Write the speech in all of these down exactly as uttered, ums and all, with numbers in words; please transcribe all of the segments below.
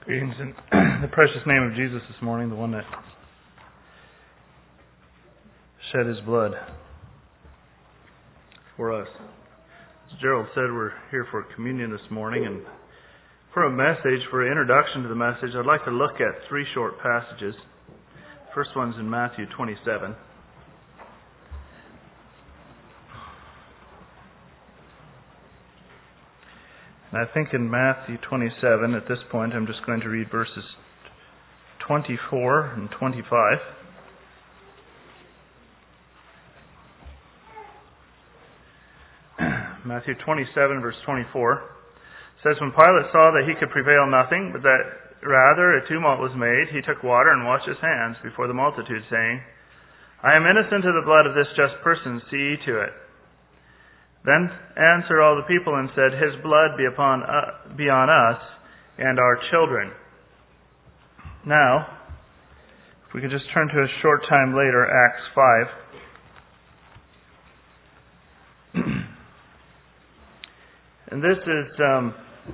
Greetings in the precious name of Jesus this morning, the one that shed his blood for us. As Gerald said, we're here for communion this morning, and for a message, for an introduction to the message, I'd like to look at three short passages. The first one's in Matthew twenty-seven. And I think in Matthew twenty-seven, at this point, I'm just going to read verses twenty-four and twenty-five. Matthew twenty-seven, verse twenty-four says, "When Pilate saw that he could prevail nothing, but that rather a tumult was made, he took water and washed his hands before the multitude, saying, 'I am innocent of the blood of this just person, see to it.' Then answered all the people and said, 'His blood be upon uh, be on us and our children.'" Now, if we could just turn to a short time later, Acts five. And this is um,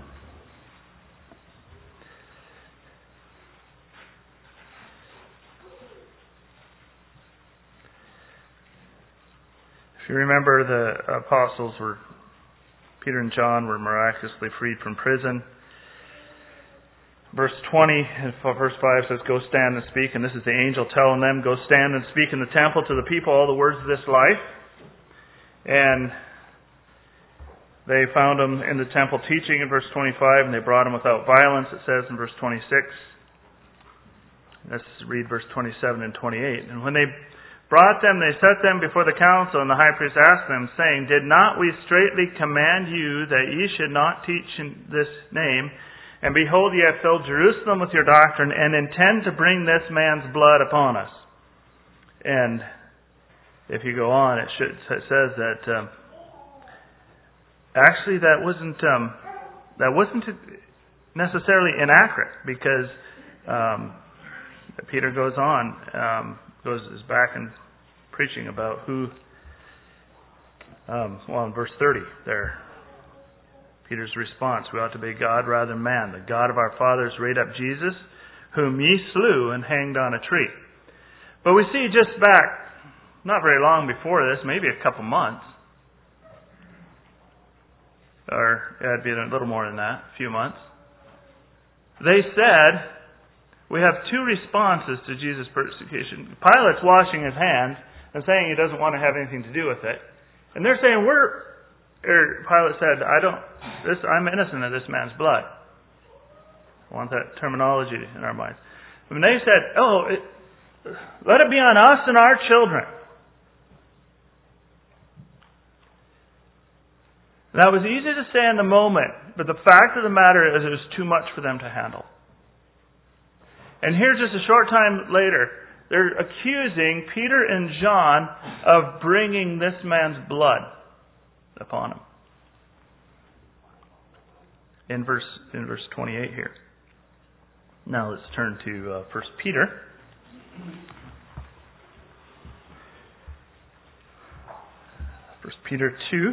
if you remember, the apostles were, Peter and John were miraculously freed from prison. Verse twenty, verse five says, "Go stand and speak." And this is the angel telling them, "Go stand and speak in the temple to the people all the words of this life." And they found him in the temple teaching in verse twenty-five, and they brought him without violence, it says in verse twenty-six. Let's read verse twenty-seven and twenty-eight. "And when they brought them, they set them before the council, and the high priest asked them, saying, 'Did not we straitly command you that ye should not teach in this name? And behold, ye have filled Jerusalem with your doctrine, and intend to bring this man's blood upon us.'" And if you go on, it, should, it says that um, actually that wasn't um, that wasn't necessarily inaccurate, because um, Peter goes on, um, goes is back and preaching about who. Um, well, in verse thirty there, Peter's response: "We ought to obey God rather than man. The God of our fathers raised up Jesus, whom ye slew and hanged on a tree." But we see just back, not very long before this, maybe a couple months, or it'd be a little more than that, a few months, they said, we have two responses to Jesus' persecution. Pilate's washing his hands and saying he doesn't want to have anything to do with it. And they're saying, we're, or Pilate said, I don't, this, I'm innocent of this man's blood. I want that terminology in our minds. And they said, oh, it, let it be on us and our children. That was easy to say in the moment, but the fact of the matter is it was too much for them to handle. And here, just a short time later, they're accusing Peter and John of bringing this man's blood upon him. In verse in verse twenty-eight here. Now let's turn to uh, First Peter. First Peter two.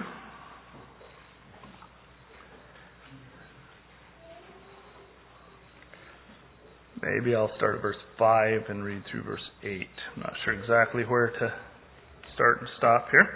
Maybe I'll start at verse five and read through verse eight. I'm not sure exactly where to start and stop here.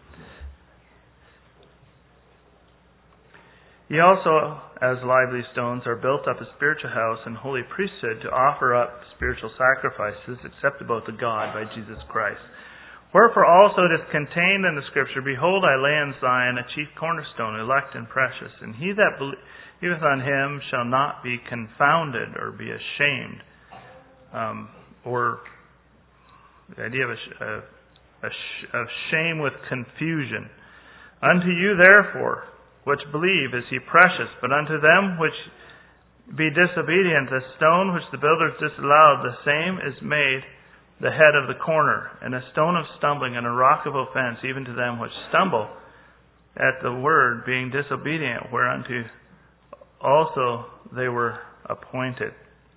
"Ye also, as lively stones, are built up a spiritual house and holy priesthood to offer up spiritual sacrifices acceptable to God by Jesus Christ. Wherefore also it is contained in the Scripture, Behold, I lay in Zion a chief cornerstone, elect and precious, and he that believeth on him shall not be confounded," or be ashamed. Um, or the idea of, a, of, a, of shame with confusion. "Unto you therefore, which believe, is he precious, but unto them which be disobedient, the stone which the builders disallowed, the same is made the head of the corner, and a stone of stumbling, and a rock of offense, even to them which stumble at the word, being disobedient, whereunto also they were appointed."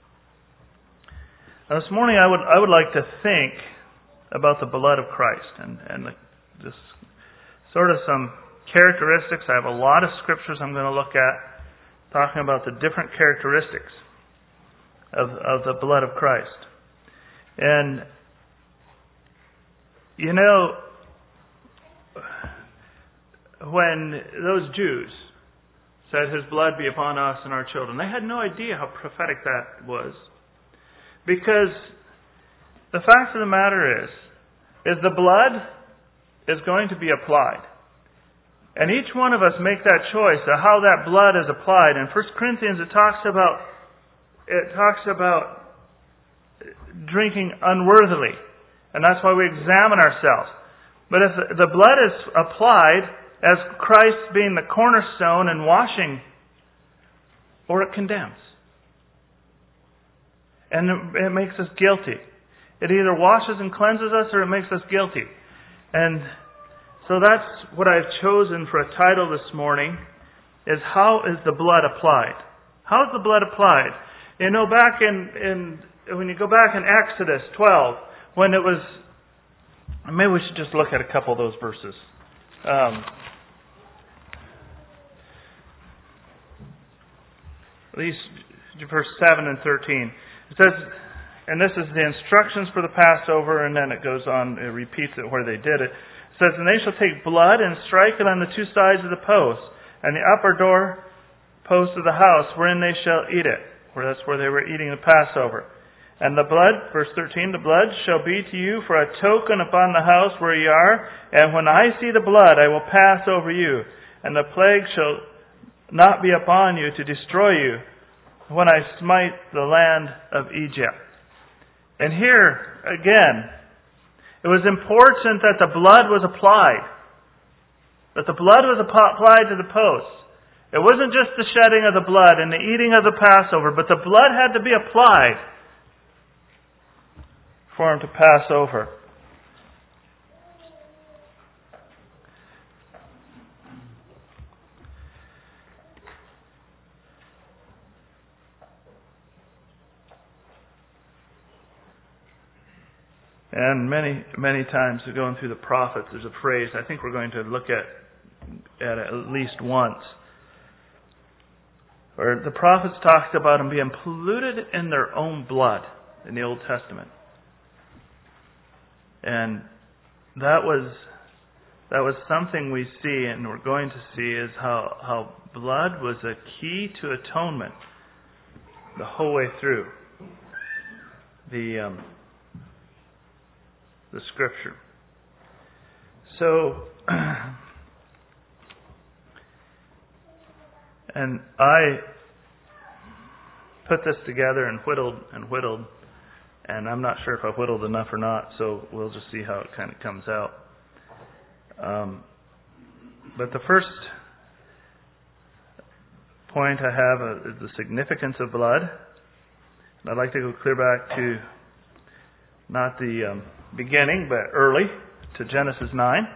Now this morning I would I would like to think about the blood of Christ, and, and the, just sort of some characteristics. I have a lot of scriptures I'm going to look at talking about the different characteristics of, of the blood of Christ. And, you know, when those Jews said, His blood be upon us and our children, they had no idea how prophetic that was. Because the fact of the matter is, is the blood is going to be applied. And each one of us make that choice of how that blood is applied. In First Corinthians it talks about it talks about drinking unworthily. And that's why we examine ourselves. But if the blood is applied as Christ being the cornerstone and washing, or it condemns. And it makes us guilty. It either washes and cleanses us or it makes us guilty. And so that's what I've chosen for a title this morning, is how is the blood applied? How is the blood applied? You know, back in, in when you go back in Exodus twelve, when it was, maybe we should just look at a couple of those verses. Um, at least verse seven and thirteen. It says, and this is the instructions for the Passover, and then it goes on, it repeats it where they did it. It says, and they shall take blood and strike it on the two sides of the post, and the upper door post of the house, wherein they shall eat it. Where that's where they were eating the Passover. And the blood, verse thirteen, the blood shall be to you for a token upon the house where ye are, and when I see the blood, I will pass over you, and the plague shall not be upon you to destroy you, when I smite the land of Egypt. And here, again, it was important that the blood was applied. That the blood was applied to the posts. It wasn't just the shedding of the blood and the eating of the Passover, but the blood had to be applied for him to pass over. And many, many times going through the prophets, there's a phrase I think we're going to look at at, at least once, where the prophets talked about them being polluted in their own blood in the Old Testament. And that was that was something we see, and we're going to see, is how, how blood was a key to atonement the whole way through the um, the Scripture. So, and I put this together and whittled and whittled, and I'm not sure if I whittled enough or not, so we'll just see how it kind of comes out. Um, but the first point I have is the significance of blood. And I'd like to go clear back to not the um, beginning, but early, to Genesis nine.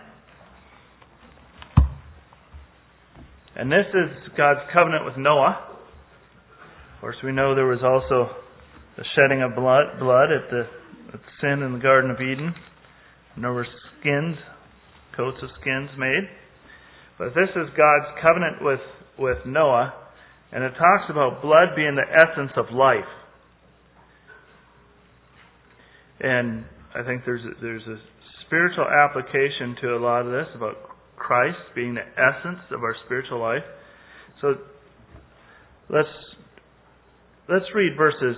And this is God's covenant with Noah. Of course, we know there was also the shedding of blood, blood at the at sin in the Garden of Eden. And there were skins, coats of skins made. But this is God's covenant with, with Noah, and it talks about blood being the essence of life. And I think there's a, there's a spiritual application to a lot of this about Christ being the essence of our spiritual life. So let's let's read verses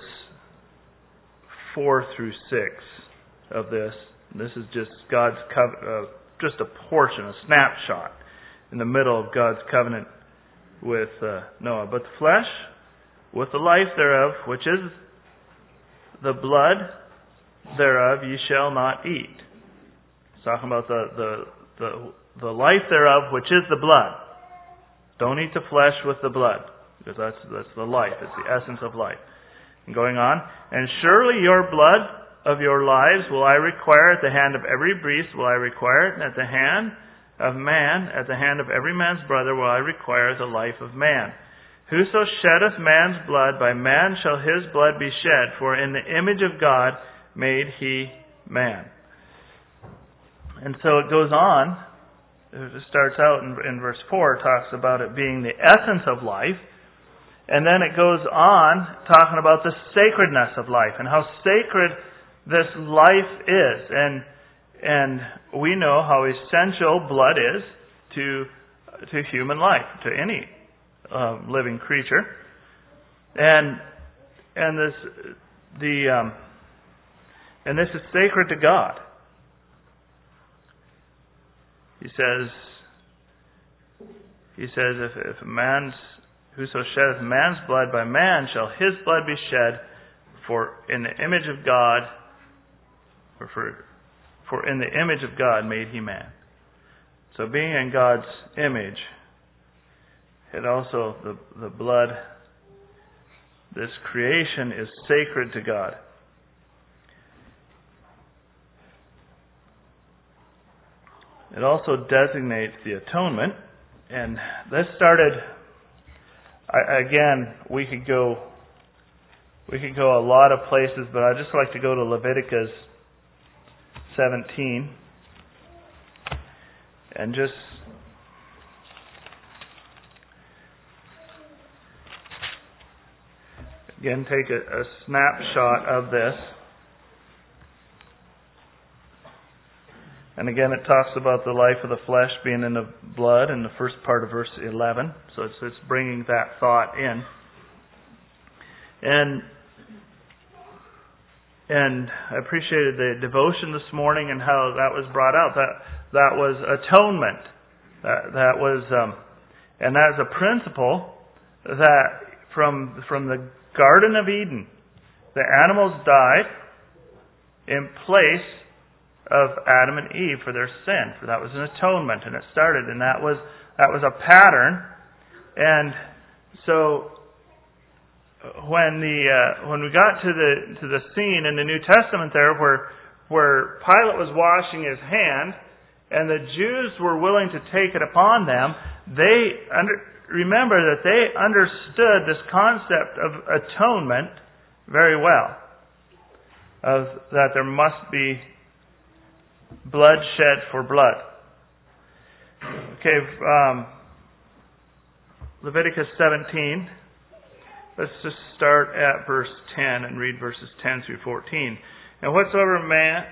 four through six of this. This is just God's covenant, uh, just a portion, a snapshot in the middle of God's covenant with uh, Noah. But the flesh, with the life thereof, which is the blood thereof, ye shall not eat. It's talking about the the the, the life thereof, which is the blood. Don't eat the flesh with the blood, because that's that's the life. It's the essence of life. And going on, and surely your blood of your lives will I require at the hand of every beast will I require it, and at the hand of man, at the hand of every man's brother will I require the life of man. Whoso sheddeth man's blood, by man shall his blood be shed, for in the image of God made he man. And so it goes on. It starts out in, in verse four, talks about it being the essence of life. And then it goes on talking about the sacredness of life and how sacred this life is. And and we know how essential blood is to to human life, to any uh, living creature. And and this the um, and this is sacred to God. He says he says if if a man's whoso sheddeth man's blood, by man shall his blood be shed, for in the image of God, or for, for in the image of God made he man. So being in God's image, it also, the, the blood, this creation is sacred to God. It also designates the atonement, and this started... I, again, we could go we could go a lot of places, but I'd just like to go to Leviticus seventeen and just again take a, a snapshot of this. And again, it talks about the life of the flesh being in the blood in the first part of verse eleven. So it's, it's bringing that thought in. And and I appreciated the devotion this morning and how that was brought out. That that was atonement. That that was, um, and that is a principle that from from the Garden of Eden, the animals died in place of Adam and Eve for their sin, for that was an atonement, and it started, and that was that was a pattern. And so when the uh, when we got to the to the scene in the New Testament there, where where Pilate was washing his hand, and the Jews were willing to take it upon them, they under, remember that they understood this concept of atonement very well, of that there must be blood shed for blood. Okay, um, Leviticus seventeen. Let's just start at verse ten and read verses ten through fourteen. And whatsoever man,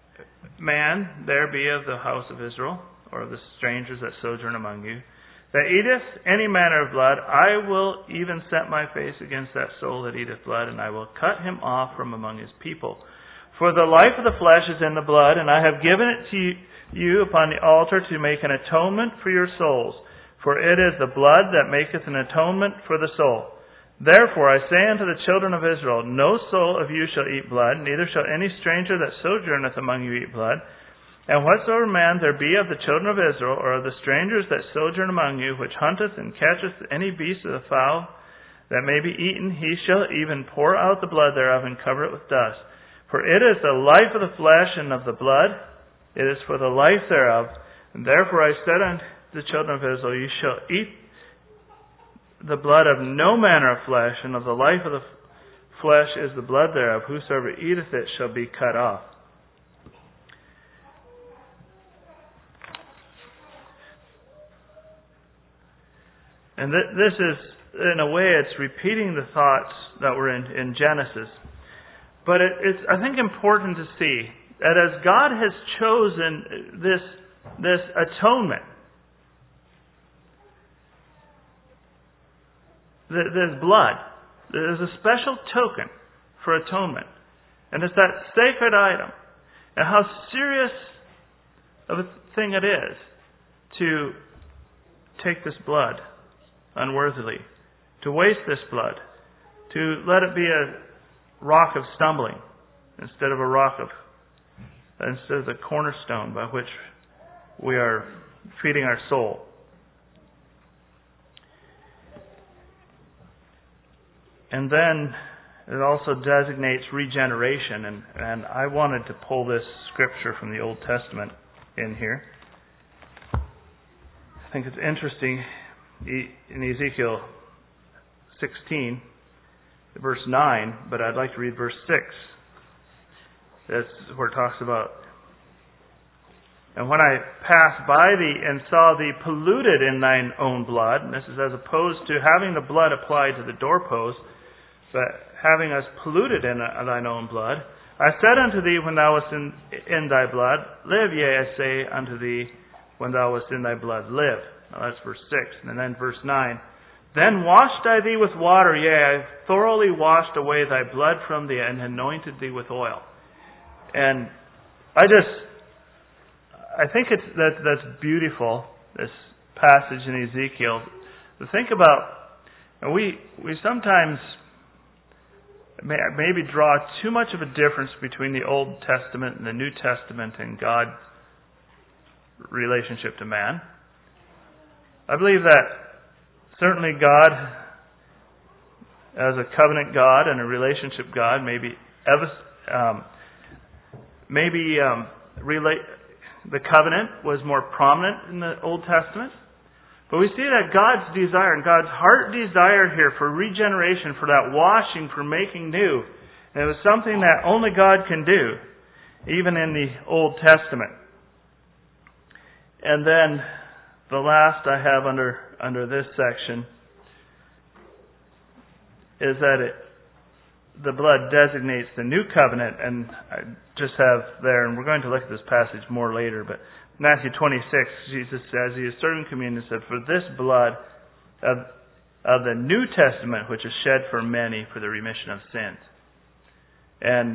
man there be of the house of Israel, or of the strangers that sojourn among you, that eateth any manner of blood, I will even set my face against that soul that eateth blood, and I will cut him off from among his people. For the life of the flesh is in the blood, and I have given it to you upon the altar to make an atonement for your souls. For it is the blood that maketh an atonement for the soul. Therefore I say unto the children of Israel, no soul of you shall eat blood, neither shall any stranger that sojourneth among you eat blood. And whatsoever man there be of the children of Israel, or of the strangers that sojourn among you, which hunteth and catcheth any beast of the fowl that may be eaten, he shall even pour out the blood thereof and cover it with dust. For it is the life of the flesh and of the blood, it is for the life thereof. And therefore I said unto the children of Israel, you shall eat the blood of no manner of flesh, and of the life of the flesh is the blood thereof. Whosoever eateth it shall be cut off. And th- this is, in a way, it's repeating the thoughts that were in, in Genesis. But it, it's, I think, important to see that as God has chosen this, this atonement, this blood, there's a special token for atonement. And it's that sacred item. And how serious of a thing it is to take this blood unworthily, to waste this blood, to let it be a rock of stumbling instead of a rock of, instead of the cornerstone by which we are feeding our soul. And then it also designates regeneration, and, and I wanted to pull this scripture from the Old Testament in here. I think it's interesting. In Ezekiel sixteen, verse nine, but I'd like to read verse six. That's where it talks about And when I passed by thee and saw thee polluted in thine own blood, and this is as opposed to having the blood applied to the doorpost, but having us polluted in thine own blood, I said unto thee when thou wast in, in thy blood, live, yea, I say unto thee, when thou wast in thy blood, live. Now that's verse six. And then verse nine. Then washed I thee with water, yea, I thoroughly washed away thy blood from thee, and anointed thee with oil. And I just, I think it's that that's beautiful, this passage in Ezekiel. To think about, and we we sometimes may, maybe draw too much of a difference between the Old Testament and the New Testament and God's relationship to man. I believe that certainly God, as a covenant God and a relationship God, maybe um, maybe um, relate, the covenant was more prominent in the Old Testament. But we see that God's desire and God's heart desire here for regeneration, for that washing, for making new, and it was something that only God can do, even in the Old Testament. And then the last I have under under this section is that it, the blood designates the new covenant, and I just have there, and we're going to look at this passage more later, but Matthew twenty-six, Jesus says, He is serving communion, said, for this blood of, of the New Testament, which is shed for many for the remission of sins. And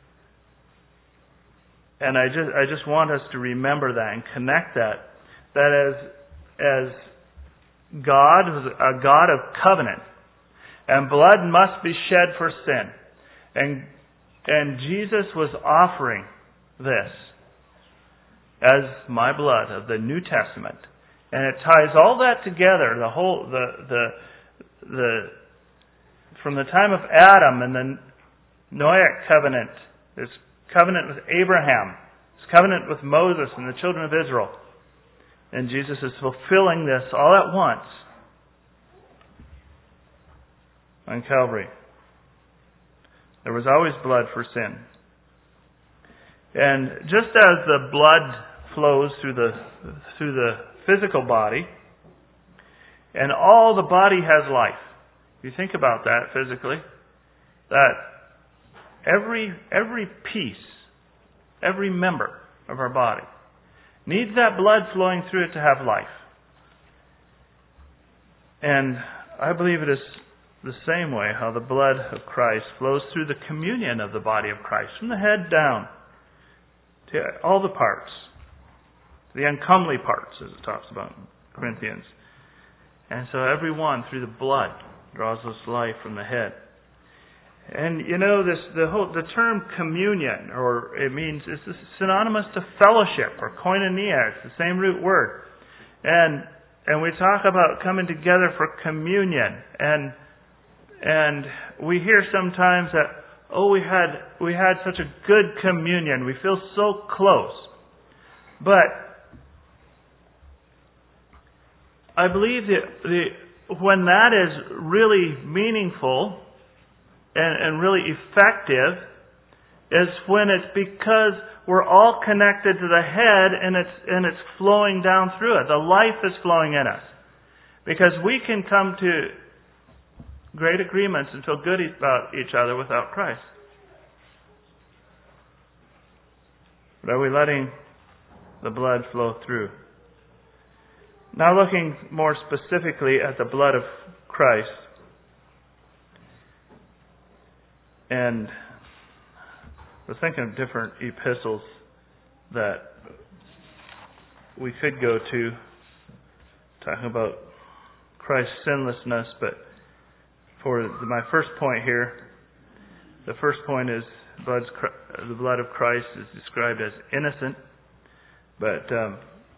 and I just I just want us to remember that and connect that, that as as God was a God of covenant, and blood must be shed for sin. And and Jesus was offering this as my blood of the New Testament. And it ties all that together, the whole the the the from the time of Adam and the Noahic covenant, this covenant with Abraham, this covenant with Moses and the children of Israel. And Jesus is fulfilling this all at once on Calvary. There was always blood for sin. And just as the blood flows through the through the physical body, and all the body has life. If you think about that physically, that every every piece, every member of our body needs that blood flowing through it to have life. And I believe it is the same way how the blood of Christ flows through the communion of the body of Christ, from the head down to all the parts, the uncomely parts, as it talks about in Corinthians. And so every one through the blood draws us life from the head. And you know, this the whole the term communion, or it means it's synonymous to fellowship or koinonia. It's the same root word. And and we talk about coming together for communion. And and we hear sometimes that, oh, we had we had such a good communion. We feel so close. But I believe that the when that is really meaningful And, and really effective is when it's because we're all connected to the head and it's and it's flowing down through it. The life is flowing in us. Because we can come to great agreements and feel good about each other without Christ. But are we letting the blood flow through? Now looking more specifically at the blood of Christ. And we're thinking of different epistles that we could go to, talking about Christ's sinlessness. But for my first point here, the first point is blood's, the blood of Christ is described as innocent. But um,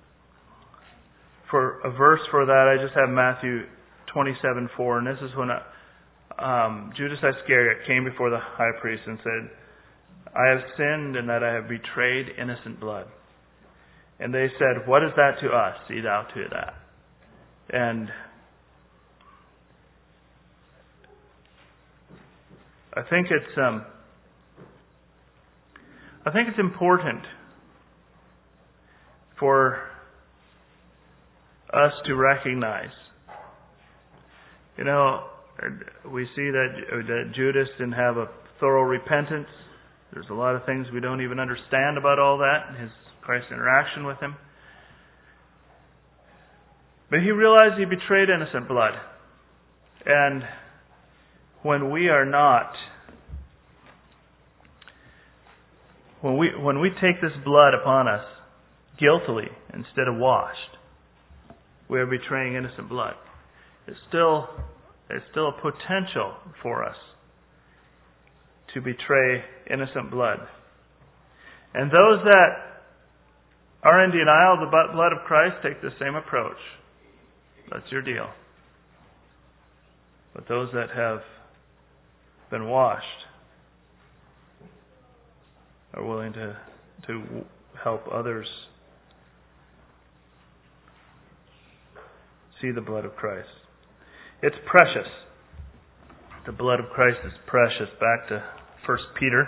for a verse for that, I just have Matthew twenty-seven four, and this is when I, Um, Judas Iscariot came before the high priest and said, I have sinned in that I have betrayed innocent blood. And they said, what is that to us? See thou to that. And I think it's um, I think it's important for us to recognize. You know, we see that, that Judas didn't have a thorough repentance. There's a lot of things we don't even understand about all that, his Christ's interaction with him. But he realized he betrayed innocent blood. And when we are not, when we when we take this blood upon us guiltily instead of washed, we are betraying innocent blood. It's still it's still a potential for us to betray innocent blood. And those that are in denial of the blood of Christ take the same approach. That's your deal. But those that have been washed are willing to to help others see the blood of Christ. It's precious. The blood of Christ is precious. Back to First Peter.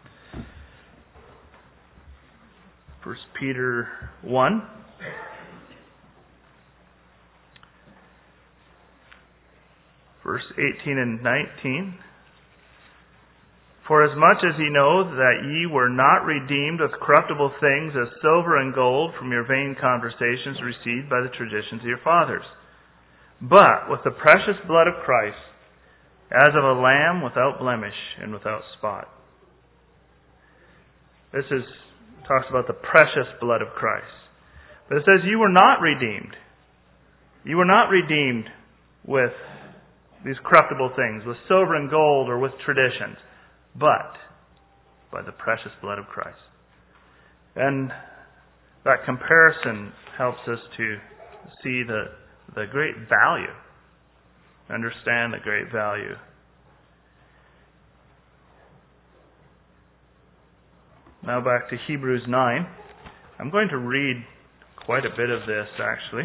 First Peter one. Verse eighteen and nineteen. For as much as ye know that ye were not redeemed with corruptible things as silver and gold from your vain conversations received by the traditions of your fathers, but with the precious blood of Christ, as of a lamb without blemish and without spot. This is talks about the precious blood of Christ. But it says you were not redeemed. You were not redeemed with these corruptible things, with silver and gold or with traditions, but by the precious blood of Christ. And that comparison helps us to see the, the great value, understand the great value. Now back to Hebrews nine. I'm going to read quite a bit of this, actually.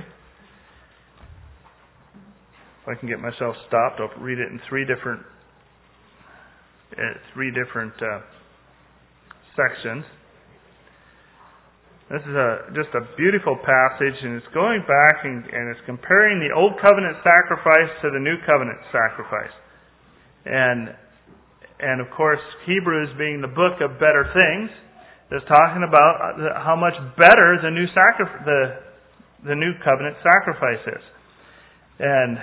If I can get myself stopped, I'll read it in three different uh, three different uh, sections. This is a just a beautiful passage, and it's going back and, and it's comparing the Old Covenant sacrifice to the New Covenant sacrifice. And and of course, Hebrews being the book of better things, is talking about how much better the new sacri- the the New Covenant sacrifice is. And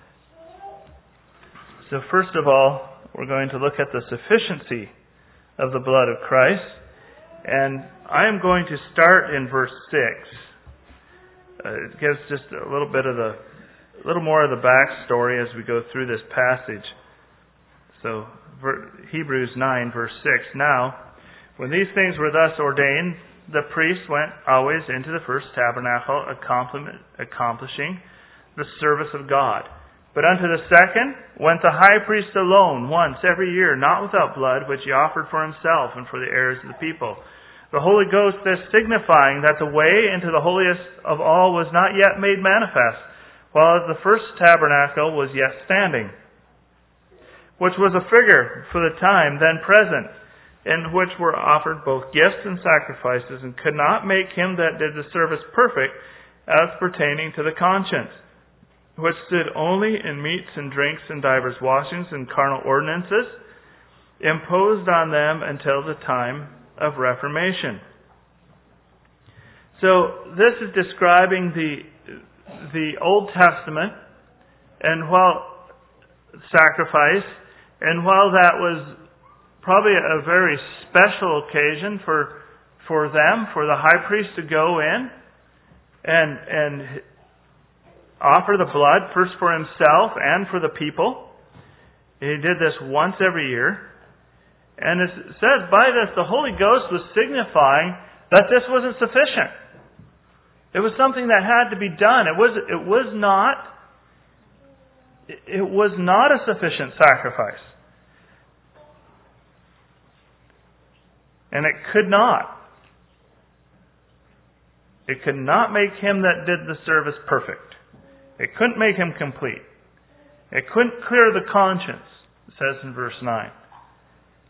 so first of all, we're going to look at the sufficiency of the blood of Christ. And I am going to start in verse six. Uh, it gives just a little bit of the, a little more of the backstory as we go through this passage. So ver, Hebrews nine, verse six. Now, when these things were thus ordained, the priest went always into the first tabernacle, accomplishing the service of God. But unto the second went the high priest alone, once every year, not without blood, which he offered for himself and for the heirs of the people. The Holy Ghost this signifying that the way into the holiest of all was not yet made manifest, while the first tabernacle was yet standing, which was a figure for the time then present, in which were offered both gifts and sacrifices, and could not make him that did the service perfect, as pertaining to the conscience, which stood only in meats and drinks and divers washings and carnal ordinances, imposed on them until the time of Reformation. So this is describing the the Old Testament, and while sacrifice, and while that was probably a very special occasion for for them, for the high priest to go in and and offer the blood first for himself and for the people. He did this once every year. And it says by this the Holy Ghost was signifying that this wasn't sufficient. It was something that had to be done. It was it was not it was not a sufficient sacrifice. And it could not. It could not make him that did the service perfect. It couldn't make him complete. It couldn't clear the conscience, it says in verse nine.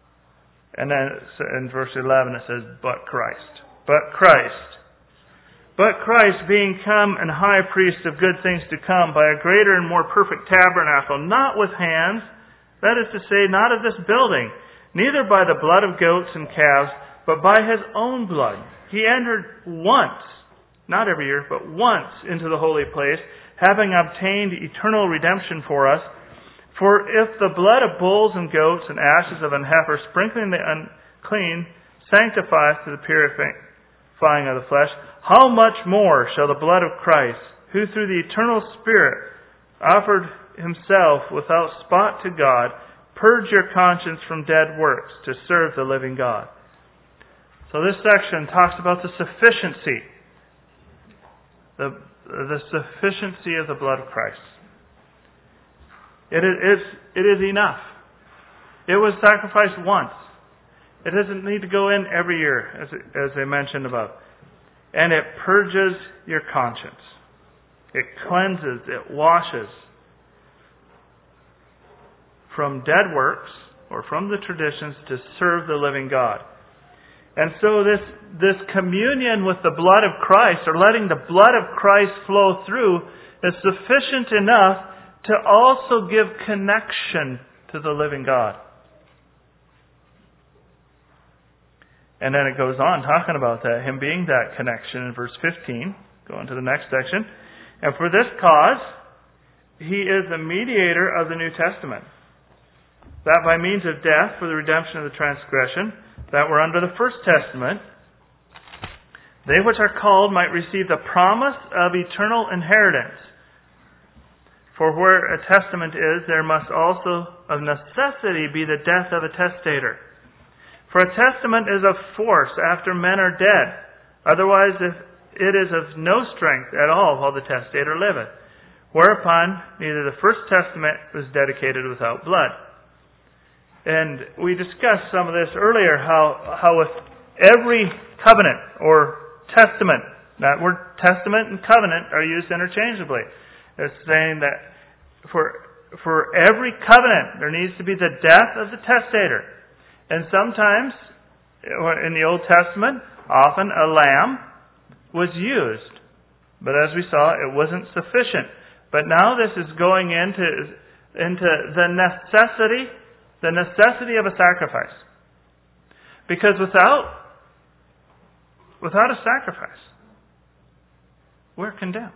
And then in verse eleven it says, but Christ. But Christ. But Christ, being come and high priest of good things to come, by a greater and more perfect tabernacle, not with hands, that is to say, not of this building, neither by the blood of goats and calves, but by his own blood. He entered once, not every year, but once into the holy place, having obtained eternal redemption for us. For if the blood of bulls and goats and ashes of an heifer, sprinkling the unclean, sanctifieth to the purifying of the flesh, how much more shall the blood of Christ, who through the eternal Spirit offered himself without spot to God, purge your conscience from dead works to serve the living God. So this section talks about the sufficiency, the, the sufficiency of the blood of Christ. It is, it is enough. It was sacrificed once. It doesn't need to go in every year, as, as I mentioned above. And it purges your conscience. It cleanses, it washes from dead works or from the traditions to serve the living God. And so this, this communion with the blood of Christ, or letting the blood of Christ flow through, is sufficient enough to also give connection to the living God. And then it goes on talking about that, him being that connection in verse fifteen. Going to the next section. And for this cause, he is the mediator of the New Testament, that by means of death for the redemption of the transgression that were under the First Testament, they which are called might receive the promise of eternal inheritance. For where a testament is, there must also of necessity be the death of a testator. For a testament is of force after men are dead. Otherwise, if it is of no strength at all while the testator liveth. Whereupon, neither the first testament was dedicated without blood. And we discussed some of this earlier, how, how with every covenant or testament, that word testament and covenant are used interchangeably. It's saying that for, for every covenant, there needs to be the death of the testator. And sometimes, in the Old Testament, often a lamb was used. But as we saw, it wasn't sufficient. But now this is going into, into the necessity, the necessity of a sacrifice. Because without, without a sacrifice, we're condemned.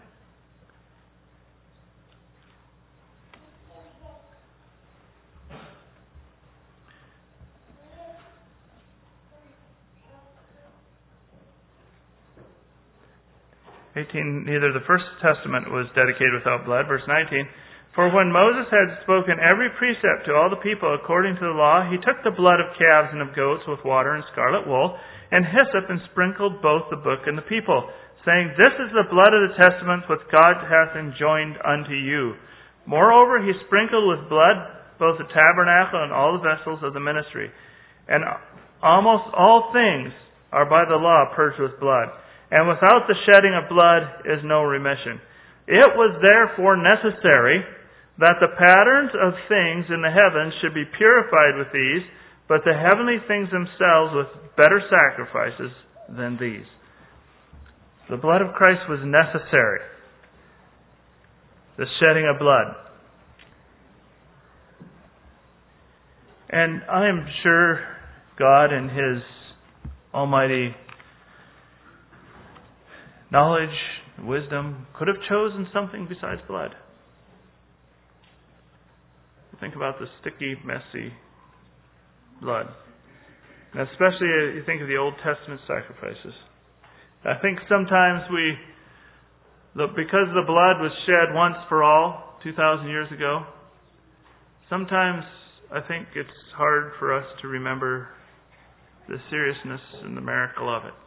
eighteen, neither the First Testament was dedicated without blood. Verse nineteen, for when Moses had spoken every precept to all the people according to the law, he took the blood of calves and of goats with water and scarlet wool, and hyssop, and sprinkled both the book and the people, saying, this is the blood of the testament which God hath enjoined unto you. Moreover, he sprinkled with blood both the tabernacle and all the vessels of the ministry. And almost all things are by the law purged with blood. And without the shedding of blood is no remission. It was therefore necessary that the patterns of things in the heavens should be purified with these, but the heavenly things themselves with better sacrifices than these. The blood of Christ was necessary. The shedding of blood. And I am sure God in His almighty knowledge, wisdom, could have chosen something besides blood. Think about the sticky, messy blood. And especially you think of the Old Testament sacrifices. I think sometimes we, because the blood was shed once for all, two thousand years ago, sometimes I think it's hard for us to remember the seriousness and the miracle of it.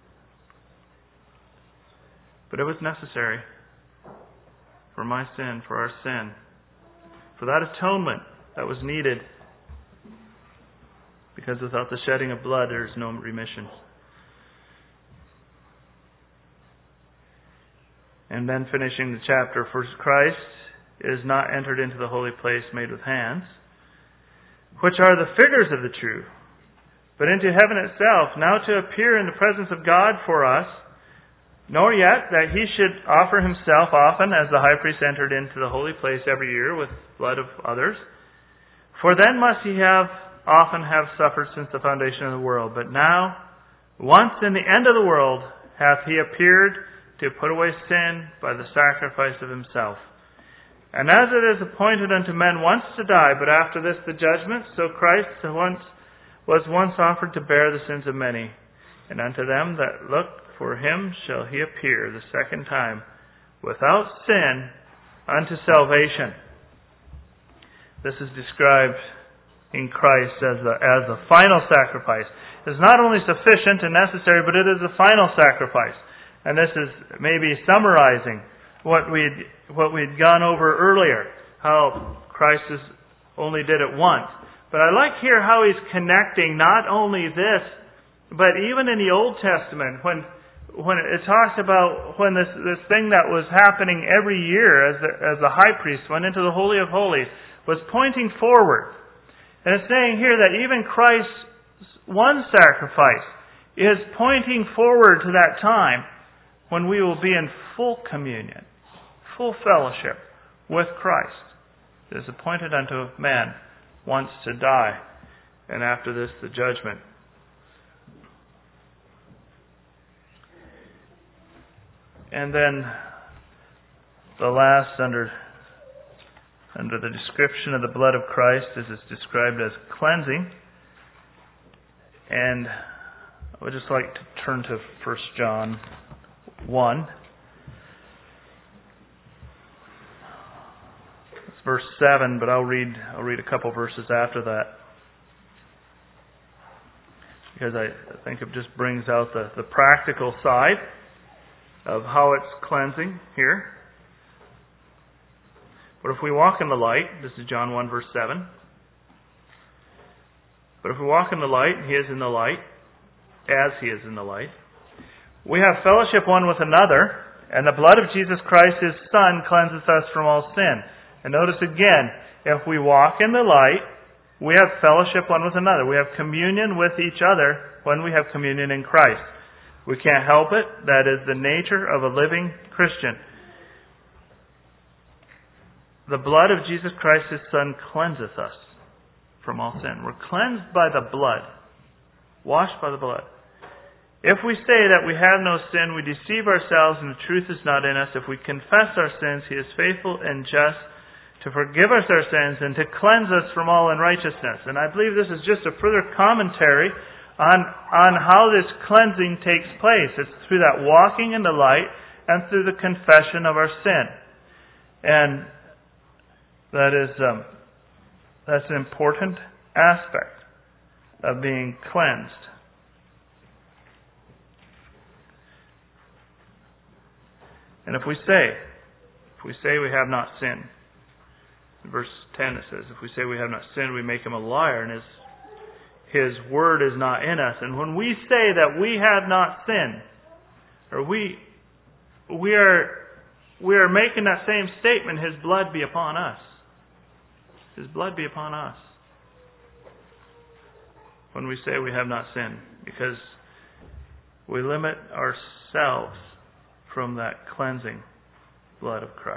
But it was necessary for my sin, for our sin, for that atonement that was needed. Because without the shedding of blood, there is no remission. And then finishing the chapter, for Christ is not entered into the holy place made with hands, which are the figures of the true, but into heaven itself, now to appear in the presence of God for us, nor yet that he should offer himself often as the high priest entered into the holy place every year with blood of others. For then must he have often have suffered since the foundation of the world. But now, once in the end of the world, hath he appeared to put away sin by the sacrifice of himself. And as it is appointed unto men once to die, but after this the judgment, so Christ once was once offered to bear the sins of many. And unto them that look for him shall he appear the second time, without sin, unto salvation. This is described in Christ as the, as the final sacrifice. It is not only sufficient and necessary, but it is the final sacrifice. And this is maybe summarizing what we'd, what we'd gone over earlier, how Christ is, only did it once. But I like here how he's connecting not only this, but even in the Old Testament, when when it talks about when this, this thing that was happening every year as the, as the high priest went into the Holy of Holies was pointing forward. And it's saying here that even Christ's one sacrifice is pointing forward to that time when we will be in full communion, full fellowship with Christ. It is appointed unto man once to die, and after this the judgment. And then the last under under the description of the blood of Christ is it's described as cleansing. And I would just like to turn to First John one. It's verse seven, but I'll read I'll read a couple verses after that, because I, I think it just brings out the, the practical side of how it's cleansing here. But if we walk in the light, this is John one verse seven. But if we walk in the light, He is in the light, as He is in the light. We have fellowship one with another, and the blood of Jesus Christ, His Son, cleanses us from all sin. And notice again, if we walk in the light, we have fellowship one with another. We have communion with each other when we have communion in Christ. We can't help it. That is the nature of a living Christian. The blood of Jesus Christ, His Son, cleanseth us from all sin. We're cleansed by the blood. Washed by the blood. If we say that we have no sin, we deceive ourselves and the truth is not in us. If we confess our sins, He is faithful and just to forgive us our sins and to cleanse us from all unrighteousness. And I believe this is just a further commentary on, on how this cleansing takes place. It's through that walking in the light and through the confession of our sin. And that is um, that's an important aspect of being cleansed. And if we say, if we say we have not sinned, in verse ten it says, if we say we have not sinned, we make Him a liar, and His His word is not in us. And when we say that we have not sinned, or we we are we are making that same statement, His blood be upon us. His blood be upon us. When we say we have not sinned, because we limit ourselves from that cleansing blood of Christ.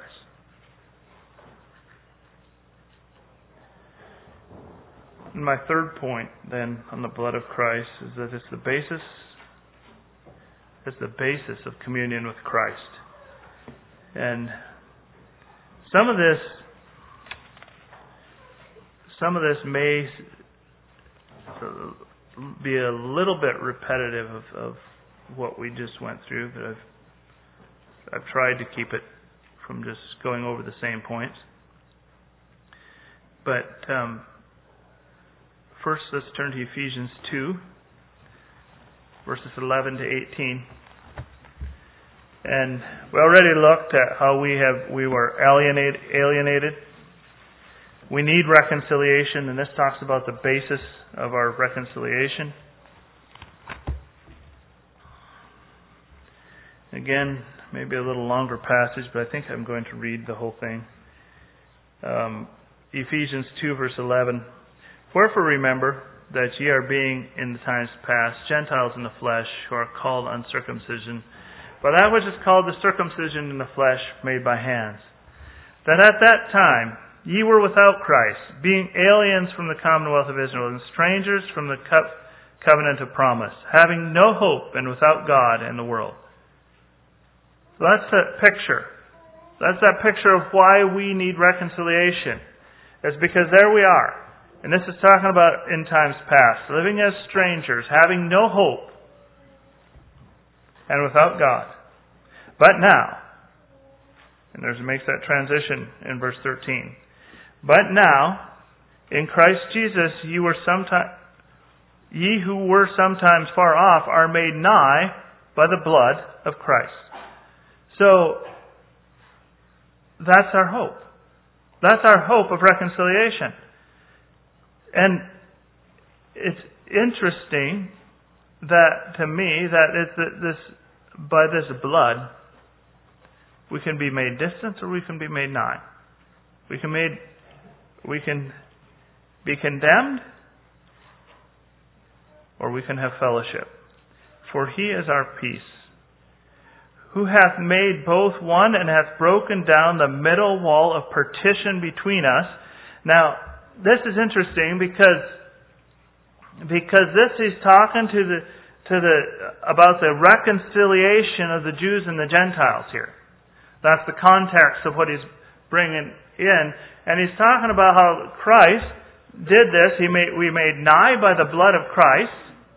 And my third point then on the blood of Christ is that it's the basis it's the basis of communion with Christ. And some of this some of this may be a little bit repetitive of, of what we just went through, but I've I've tried to keep it from just going over the same points. But um, first, let's turn to Ephesians two, verses eleven to eighteen. And we already looked at how we have we were alienated. alienated. We need reconciliation, and this talks about the basis of our reconciliation. Again, maybe a little longer passage, but I think I'm going to read the whole thing. Um, Ephesians two, verse eleven. Wherefore remember that ye are being in the times past Gentiles in the flesh, who are called uncircumcision by that which is called the circumcision in the flesh made by hands. That at that time ye were without Christ, being aliens from the commonwealth of Israel, and strangers from the co- covenant of promise, having no hope and without God in the world. So that's that picture. That's that picture of why we need reconciliation. It's because there we are. And this is talking about in times past, living as strangers, having no hope, and without God. But now, and there's makes that transition in verse thirteen. But now, in Christ Jesus, ye were sometime, ye who were sometimes far off are made nigh by the blood of Christ. So, that's our hope. That's our hope of reconciliation. And it's interesting that, to me, that it's this, by this blood, we can be made distant or we can be made nigh. We can made, we can be condemned or we can have fellowship. For He is our peace, who hath made both one and hath broken down the middle wall of partition between us. Now, this is interesting because because this is talking to the to the about the reconciliation of the Jews and the Gentiles here. That's the context of what he's bringing in, and he's talking about how Christ did this. He made we made nigh by the blood of Christ,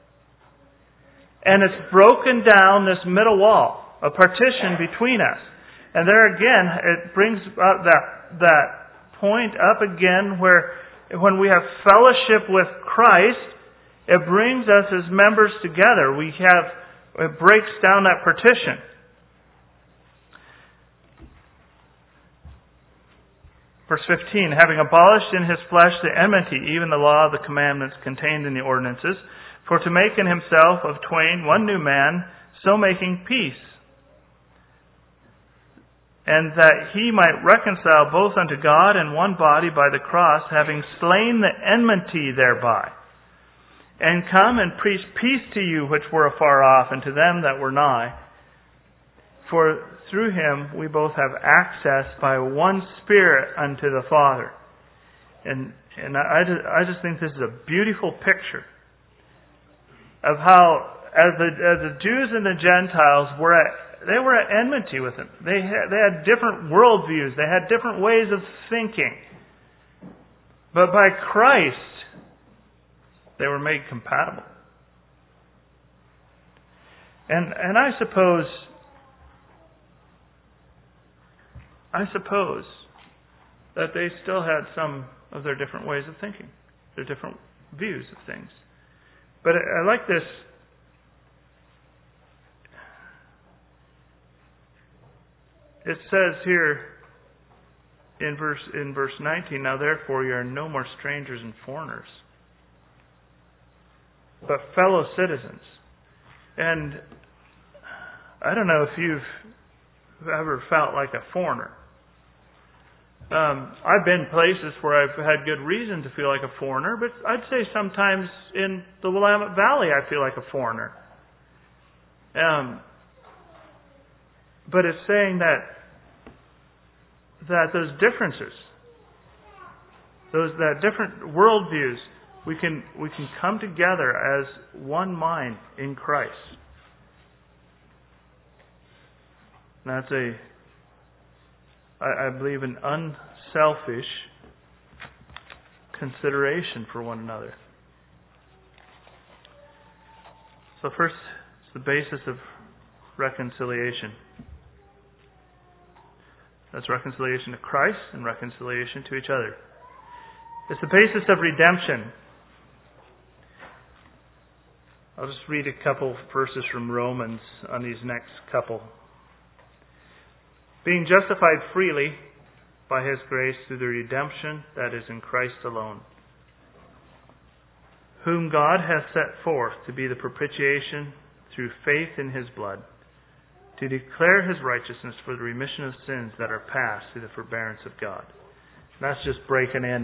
and it's broken down this middle wall, a partition between us. And there again, it brings up that that point up again where when we have fellowship with Christ, it brings us as members together. We have, it breaks down that partition. Verse fifteen, having abolished in His flesh the enmity, even the law of the commandments contained in the ordinances, for to make in Himself of twain one new man, so making peace, and that He might reconcile both unto God in one body by the cross, having slain the enmity thereby, and come and preach peace to you which were afar off, and to them that were nigh. For through Him we both have access by one Spirit unto the Father. And and I just, I just think this is a beautiful picture of how, as the as the Jews and the Gentiles were at They were at enmity with Him. They had, they had different worldviews. They had different ways of thinking. But by Christ, they were made compatible. And and I suppose, I suppose that they still had some of their different ways of thinking, their different views of things. But I, I like this. It says here in verse in verse nineteen, now therefore you are no more strangers and foreigners, but fellow citizens. And I don't know if you've ever felt like a foreigner. Um, I've been places where I've had good reason to feel like a foreigner, but I'd say sometimes in the Willamette Valley I feel like a foreigner. Um, but it's saying that that those differences, those that different worldviews, we can we can come together as one mind in Christ. And that's a, I, I believe, an unselfish consideration for one another. So first, it's the basis of reconciliation. That's reconciliation to Christ and reconciliation to each other. It's the basis of redemption. I'll just read a couple verses from Romans on these next couple. Being justified freely by His grace through the redemption that is in Christ alone, whom God hath set forth to be the propitiation through faith in His blood, to declare His righteousness for the remission of sins that are past through the forbearance of God. And that's just breaking in.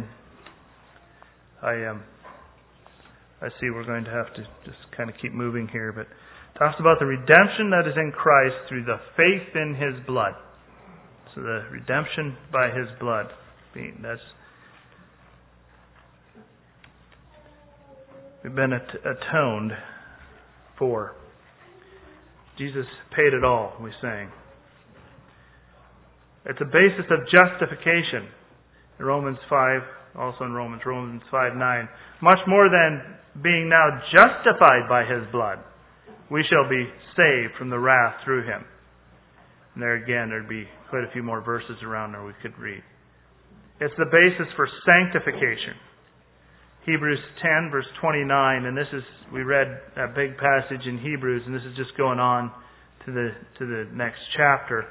I um, I see we're going to have to just kind of keep moving here, but talks about the redemption that is in Christ through the faith in His blood. So the redemption by His blood, being that's we've been at- atoned for. Jesus paid it all, we sang. It's a basis of justification. In Romans five, also in Romans, Romans five nine. Much more than being now justified by His blood, we shall be saved from the wrath through Him. And there again, there'd be quite a few more verses around there we could read. It's the basis for sanctification. Hebrews ten, verse twenty-nine, and this is, we read that big passage in Hebrews, and this is just going on to the to the next chapter.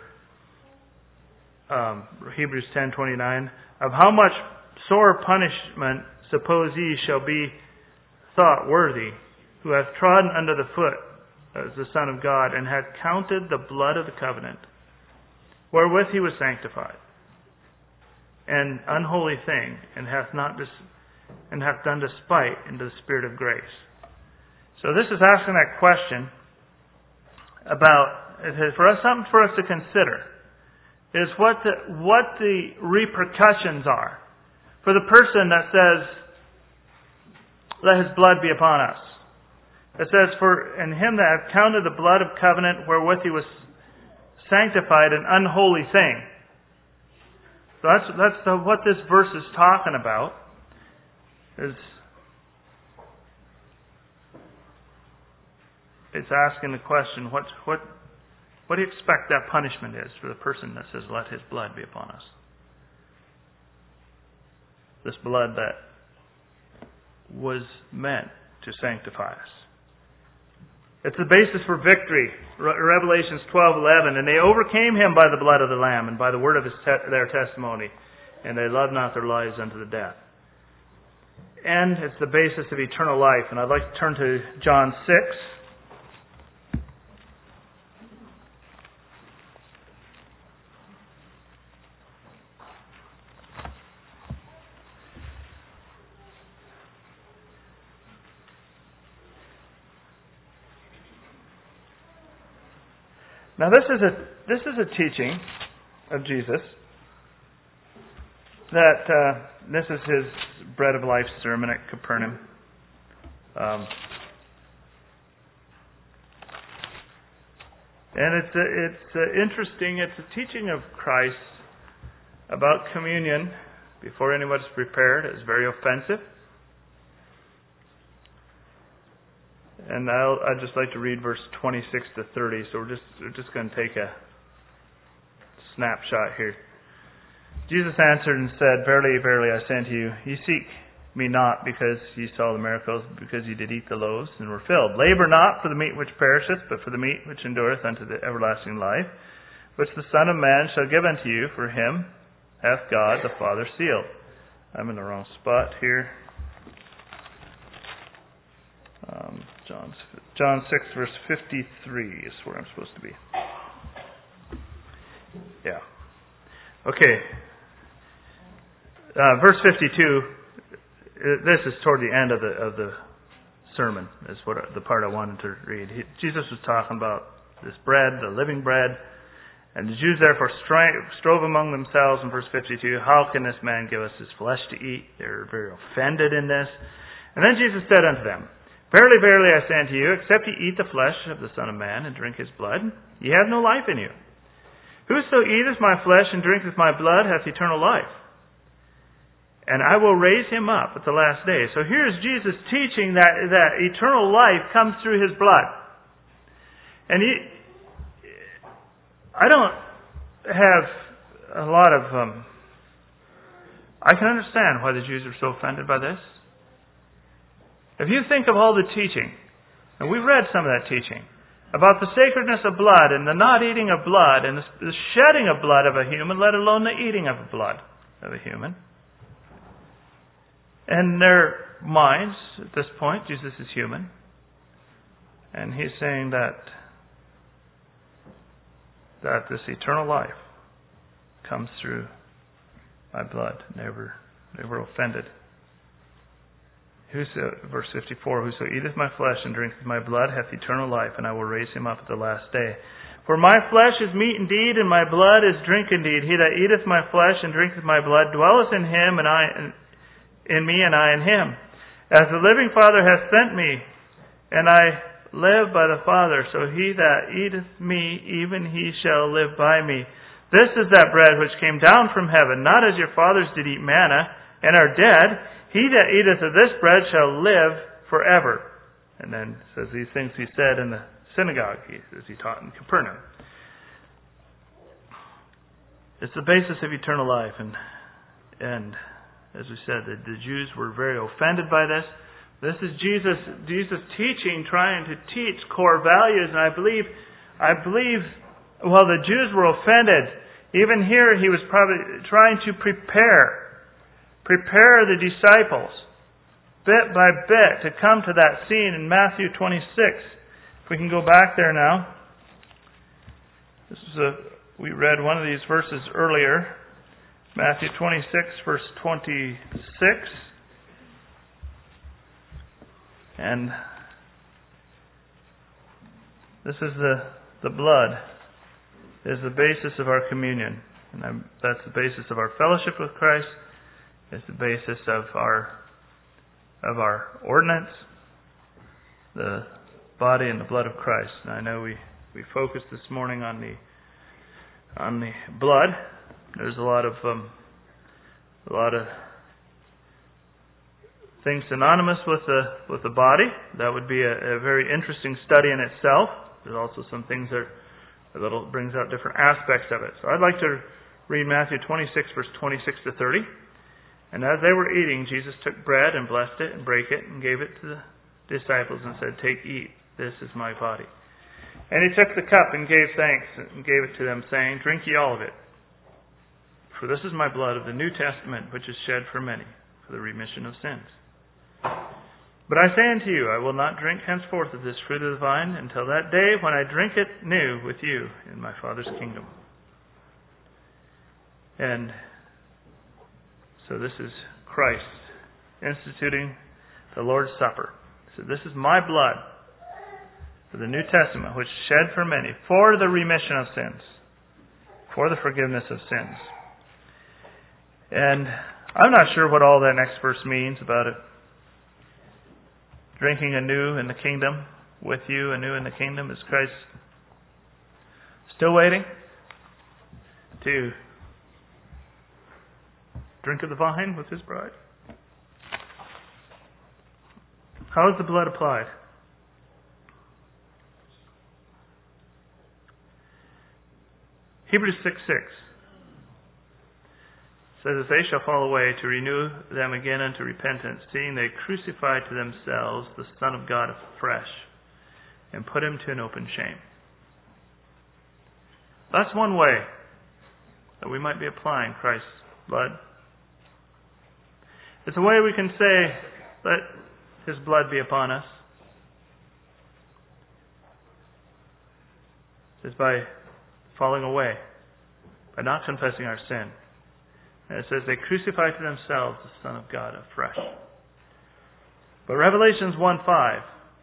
Um, Hebrews ten twenty-nine, of how much sore punishment suppose ye shall be thought worthy, who hath trodden under the foot as the Son of God, and hath counted the blood of the covenant, wherewith he was sanctified, an unholy thing, and hath not dis- and hath done despite into the Spirit of grace. So this is asking that question about, for us, something for us to consider, is what the, what the repercussions are for the person that says, let his blood be upon us. It says, for in him that hath counted the blood of covenant wherewith he was sanctified an unholy thing. So that's that's the, what this verse is talking about. Is it's asking the question, what what what do you expect that punishment is for the person that says, let his blood be upon us? This blood that was meant to sanctify us. It's the basis for victory. Re- Revelations twelve eleven, and they overcame him by the blood of the Lamb and by the word of his te- their testimony, and they loved not their lives unto the death. And it's the basis of eternal life. And I'd like to turn to John six. Now this is a this is a teaching of Jesus that uh, this is his bread of life sermon at Capernaum. Um, and it's a, it's a interesting. It's a teaching of Christ about communion before anybody's prepared. It's very offensive. And I'll, I'd just like to read verse twenty-six to thirty. So we're just we're just going to take a snapshot here. Jesus answered and said, Verily, verily, I say unto you, ye seek me not because ye saw the miracles, because ye did eat the loaves and were filled. Labor not for the meat which perisheth, but for the meat which endureth unto the everlasting life, which the Son of Man shall give unto you. For him hath God the Father sealed. I'm in the wrong spot here. Um, John, John six, verse fifty-three is where I'm supposed to be. Yeah. Okay. Uh, verse fifty-two. This is toward the end of the of the sermon. Is what the part I wanted to read. He, Jesus was talking about this bread, the living bread, and the Jews therefore stri- strove among themselves in verse fifty-two. How can this man give us his flesh to eat? They're very offended in this. And then Jesus said unto them, Verily, verily, I say unto you, except ye eat the flesh of the Son of Man and drink his blood, ye have no life in you. Whoso eateth my flesh and drinketh my blood hath eternal life, and I will raise him up at the last day. So here's Jesus teaching that, that eternal life comes through his blood. And he, I don't have a lot of... Um, I can understand why the Jews are so offended by this. If you think of all the teaching, and we've read some of that teaching, about the sacredness of blood and the not eating of blood and the shedding of blood of a human, let alone the eating of blood of a human. And in their minds, at this point, Jesus is human. And he's saying that that this eternal life comes through my blood. They were, they were offended. Whoso, verse fifty-four, whoso eateth my flesh and drinketh my blood hath eternal life, and I will raise him up at the last day. For my flesh is meat indeed, and my blood is drink indeed. He that eateth my flesh and drinketh my blood dwelleth in him, and I in me, and I in him. As the living Father hath sent me, and I live by the Father, so he that eateth me, even he shall live by me. This is that bread which came down from heaven, not as your fathers did eat manna, and are dead. He that eateth of this bread shall live forever. And then it says these things he said in the synagogue, as he taught in Capernaum. It's the basis of eternal life. And, and as we said, the, the Jews were very offended by this. This is Jesus, Jesus teaching, trying to teach core values. And I believe, I believe, while the Jews were offended, even here he was probably trying to prepare Prepare the disciples, bit by bit, to come to that scene in Matthew twenty-six. If we can go back there now. This is a, we read one of these verses earlier. Matthew twenty-six, verse twenty-six. And this is the, the blood. It is the basis of our communion. And I'm, that's the basis of our fellowship with Christ. It's the basis of our of our ordinance, the body and the blood of Christ. And I know we, we focused this morning on the on the blood. There's a lot of um, a lot of things synonymous with the with the body. That would be a, a very interesting study in itself. There's also some things that that brings out different aspects of it. So I'd like to read Matthew twenty-six, verse twenty-six to thirty. And as they were eating, Jesus took bread and blessed it and brake it and gave it to the disciples and said, "Take, eat, this is my body." And he took the cup and gave thanks and gave it to them, saying, "Drink ye all of it. For this is my blood of the New Testament, which is shed for many, for the remission of sins. But I say unto you, I will not drink henceforth of this fruit of the vine until that day when I drink it new with you in my Father's kingdom." And so this is Christ instituting the Lord's Supper. So this is my blood for the New Testament, which is shed for many, for the remission of sins, for the forgiveness of sins. And I'm not sure what all that next verse means about it. Drinking anew in the kingdom, with you anew in the kingdom. Is Christ still waiting to drink of the vine with his bride? How is the blood applied? Hebrews six six says, "If they shall fall away, to renew them again unto repentance, seeing they crucified to themselves the Son of God afresh, and put him to an open shame." That's one way that we might be applying Christ's blood. It's a way we can say, "Let his blood be upon us." It's by falling away, by not confessing our sin. And it says they crucified to themselves the Son of God afresh. But Revelations one five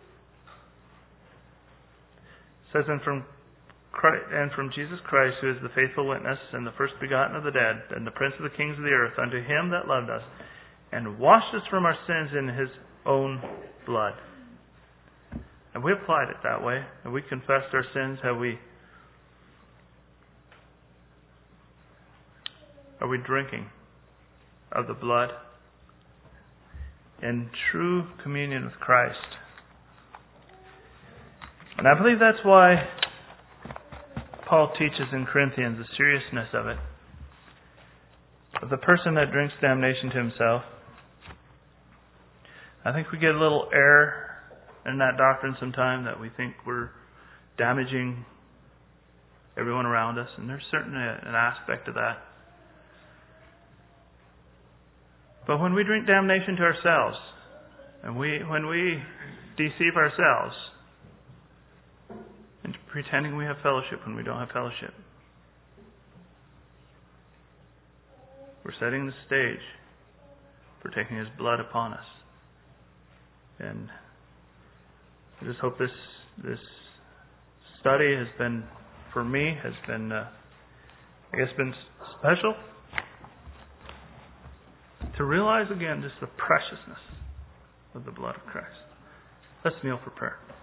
says, and from Christ, and from Jesus Christ, who is the faithful witness, and the first begotten of the dead, and the prince of the kings of the earth, unto him that loved us, and washed us from our sins in his own blood. Have we applied it that way? Have we confessed our sins? Have we Are we drinking of the blood in true communion with Christ? And I believe that's why Paul teaches in Corinthians the seriousness of it. Of the person that drinks damnation to himself. I think we get a little error in that doctrine sometimes, that we think we're damaging everyone around us. And there's certainly an aspect of that. But when we drink damnation to ourselves, and we when we deceive ourselves into pretending we have fellowship when we don't have fellowship, we're setting the stage for taking his blood upon us. And I just hope this this study has been, for me, has been, uh, I guess, been special to realize again just the preciousness of the blood of Christ. Let's kneel for prayer.